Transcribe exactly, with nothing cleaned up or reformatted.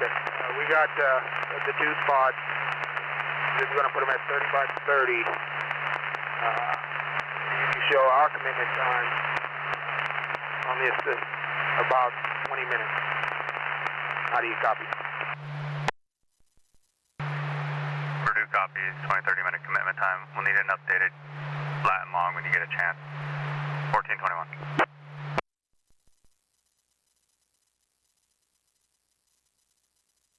Okay. Uh, we got uh, the two spots. We're going to put them at thirty by thirty. Uh, you show our commitment time on this uh, about twenty minutes. How do you copy? Purdue copies, twenty, thirty minute commitment time. We'll need an updated flat and long when you get a chance. fourteen twenty-one.